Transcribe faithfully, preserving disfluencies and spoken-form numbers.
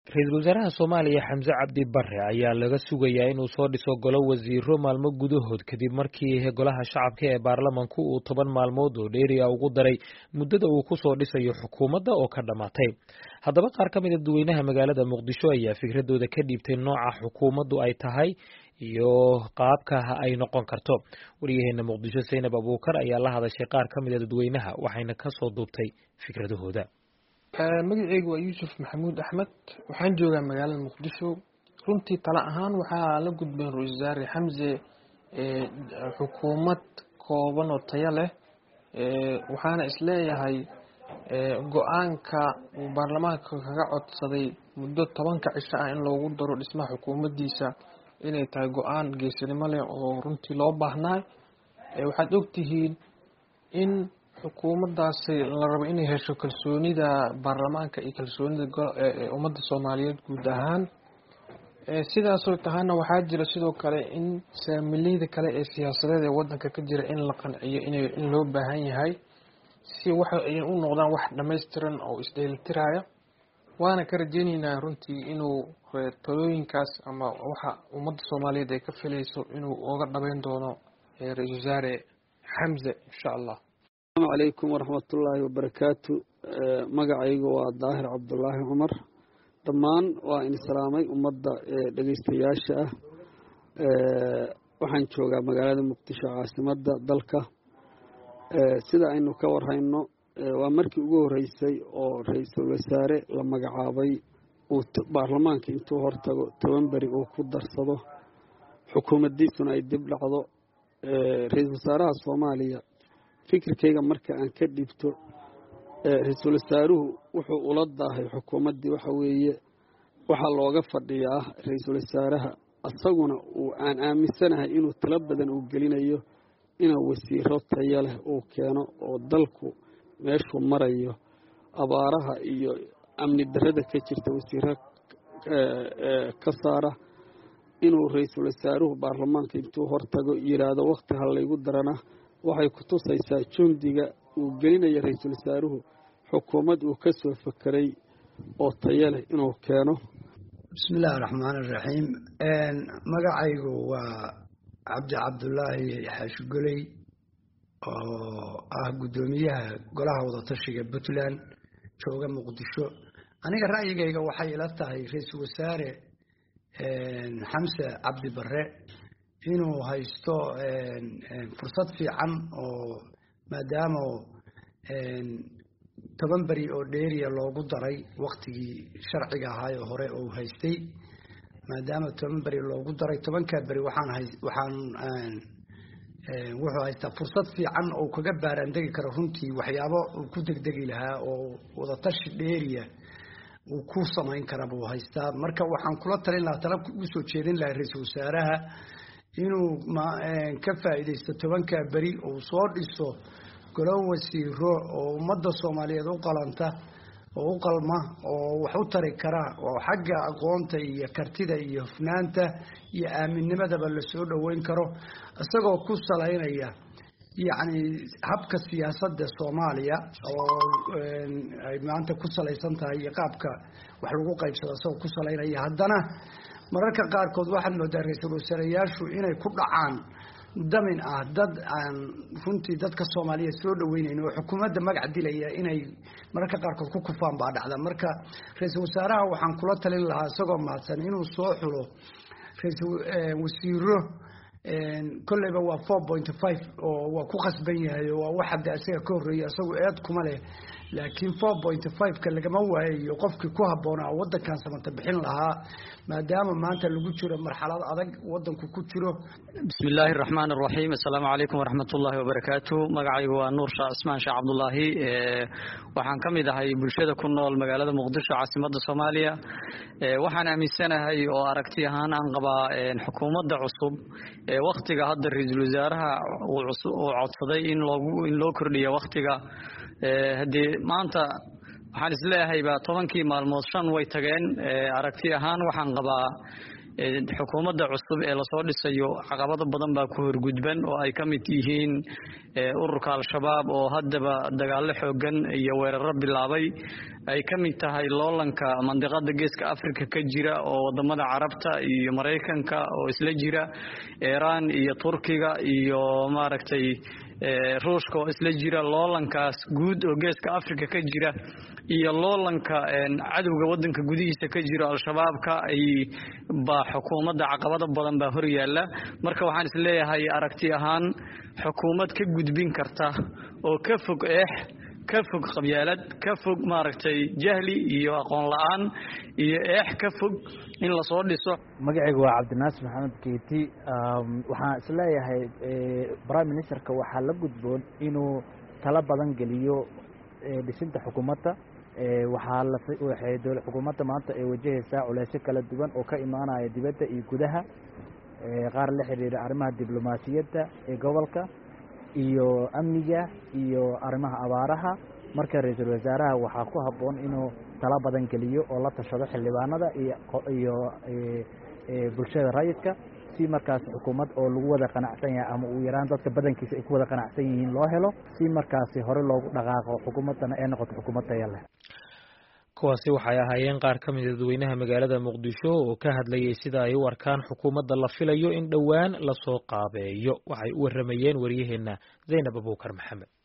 Ra'iisul Wasaaraha Soomaaliya Xamse Cabdi Barre ayaa laga sugayaa inuu soo dhiso golo wasiiro maalmo gudahood kadib markii golaha shacabka ee baarlamaanku uu toban maalmood oo dheeri ah ugu daray muddada uu ku soo dhisayo xukuumadda oo ka dhamaatay. Haddaba qaar ka mid ah dadweynaha magaalada Muqdisho ayaa fikradooda ka dhiibtay nooca xukuumaddu ay tahay iyo qaabka ay noqon karto. Wariyaheena Muqdisho Zainab Abuukar ayaa la hadashay qaar ka mid ah dadweynaha waxayna ka soo duubtay fikradahooda. magacaygu waa Yuusuf Maxamuud Axmed waxaan joogaa magaalada Muqdisho runtii tala ahaan waxaa la gudbay Ra'iisul Wasaare Xamse ee xukuumad kooban oo tayo leh ee waxaana isleeyahay ee go'aanka uu baarlamaanka kaga codsaday muddo tobanka cisho ah in loogu daro dhismaha xukuumaddiisa inay tahay go'aan geesinimo leh oo runtii loo baahnaa ee waxaad ogtihiin in xukuumaddaasi la rabo inay hesho kalsoonida baarlamaanka iyo kalsoonida ummadda Soomaaliyeed guud ahaan ee sidaas oo tahana waxaa jira sidoo kale in saamileyda kale ee siyaasadeed ee waddanka ka jira in la qanciyo inay in loo baahan yahay si waxa ay u noqdaan wax dhameystiran oo isdheelitiraya waana ka rajaynaynaa runtii inuu talooyinkaas ama waxa ummadda Soomaaliyeed ay ka filayso inuu uga dhabeyn doono Ra'iisul Wasaare Xamse insha Allah. السلام عليكم ورحمة الله وبركاته مقعيق وظاهر عبد الله عمر ضمان وإن سلامي ومضى دقيستياشة وحن شوقا مقالة مقتشة عاصمة دلكة سيدا إنه كور هينو ومركي ugu horeysay oo ra'iisul wasaare la magacaabay uu baarlamaanka intuu hortago toban bari uu ku darsado xukuumaddiisuna ay dib dhacdo ra'iisul wasaaraha Soomaaliya fikirkayga marka aan ka dhibto ra'iisul wasaaruhu wuxuu ula daahay xukuumaddii waxa weeye waxa looga fadhiyaa ra'iisul wasaaraha asaguna uu aan aaminsanahay inuu talo badan uu gelinayo inuu wasiiro tayo leh uu keeno oo dalku meeshuu marayo abaaraha iyo amni darrada ka jirta wasiiro ka saara inuu ra'iisul wasaaruhu baarlamaanka intuu hortago yiraahdo waqti hal laygu darana waxay ku tusaysaa jundiga uu gelinayo ra'iisul wasaaruhu xukuumad uu ka soo fakaray oo tayo leh inuu keeno. bismillaahir rahmaanir rahiim een magacaygu waa Cabdi Cabdullaahi Xashgulay oo ah gudoomiyaha golaha wada tashiga Puntland jooga Muqdisho. aniga ra'yigayga waxay ila tahay ra'iisul wasaare een Xamse Cabdi Barre inuu haysto fursad fiican oo maadaama toban bari oo dheeriya loogu daray waqtigii sharciga ahaa ee hore oo haystay maadaama toban bari loogu daray tobanka bari waxaan waxaan wuxuu haystaa fursad fiican oo kaga baarandegi karo runtii waxyaabo uu ku degdegi lahaa oo wada tashi dheeriya uu ku samayn kara buu haystaa. marka waxaan kula talin lahaa talab u soo jeedin lahaa ra'iisul wasaaraha inuu ka faa'iideysto tobanka bari oo soo dhiso golo wasiiro oo ummadda Soomaaliyeed u qalanta oo u qalma oo wax u tari kara oo xagga aqoonta iyo kartida iyo hufnaanta iyo aaminnimadaba la soo dhaweyn karo isagoo ku saleynaya yacni habka siyaasadda Soomaaliya oo ay maanta ku saleysan tahay iyo qaabka wax lagu qaybsado isagoo ku saleynaya haddana mararka qaarkood waxaad moodaa ra'iisul wasaareyaashu inay ku dhacaan damin ah dad aan runtii dadka Soomaaliyeed soo dhaweynayn oo xukuumadda magac dilaya inay mararka qaarkood ku kufaan baa dhacda. marka ra'iisul wasaaraha waxaan kula talin lahaa isagoo mahadsan inuu soo xulo ra'iisul wasiiro kolleyba waa four point five oo waa ku qasban yahay oo waxa hadda isaga ka horeeya isagoo eed kuma leh laakiin four point five ka lagama waayo qofkii ku haboonaa waddankan samata bixin lahaa maadaama maanta lagu jiro marxalad adag waddanku ku jiro. bismillaahir rahmaanir rahiim assalaamu calaykum waraxmatullaahi wabarakaatuh magacaygu waa Nuur Shah Ismaan Shah Cabdullaahi waxaan ka mid ahay bulshada ku nool magaalada Muqdisho caasimadda Soomaaliya waxaan aaminsanahay oo aragti ahaan aan qabaa xukuumadda cusub ee waqtiga hadda ra'iisul wasaaraha uu codsaday in loogu in loo kordhiyo waqtiga hadii maanta waxaan isleeyahay ba tobankii maalmood shan way tageen aragti ahaan waxaan qabaa xukuumadda cusub ee lasoo dhisayo caqabado badan baa ku horgudban oo ay ka mid yihiin ururka al-shabaab oo haddaba dagaalo xoogan iyo weeraro bilaabay ay ka mid tahay loolanka mandiqada geeska Afrika ka jira oo wadamada Carabta iyo Mareykanka oo isla jira Iran iyo Turkiga iyo maaragtay Ruushka oo isla jira loolankaas guud oo geeska Afrika ka jira iyo loolanka cadawga wadanka gudihiisa ka jira al-shabaabka ay ba xukuumadda caqabado badan baa hor yaala marka waxaan is leeyahay aragti ahaan xukuumad ka gudbin karta oo ka fog eex ka fog qabyaalad ka fog maaragtay jahli iyo aqoon la'aan iyo eex ka fog in la soo dhiso magacaygu waa Cabdinaasir Maxamed Keyti waxaan isleeyahay prime ministerka waxa la gudboon inuu tala badan geliyo dhisinta xukuumadda waxa la waxay dowladda xukuumadda maanta ay wajahaysaa culeysyo kala duwan oo ka imaanaya dibadda iyo gudaha qaar la xiriira arrimaha diblomaasiyadda ee gobolka iyo amniga iyo arrimaha abaaraha marka ra'iisul wasaaraha waxa ku haboon inuu tala badan geliyo oo la tashado xildhibaanada iyo iyo ee bulshada rayidka si markaas xukuumad oo lagu wada qanacsan yahay ama uu yaraan dadka badankiisa ay ku wada qanacsan yihiin loo helo si markaas hore loogu dhaqaaqo xukuumadana ay noqoto xukuumad tayo leh kuwaasi waxay ahaayeen qaar ka mid ah dadweynaha magaalada Muqdisho oo ka hadlayay sida ay u arkaan xukuumadda la filayo in dhawaan la soo qaabeeyo waxay u waramayeen wariyaheena Zainab Abuukar Maxamed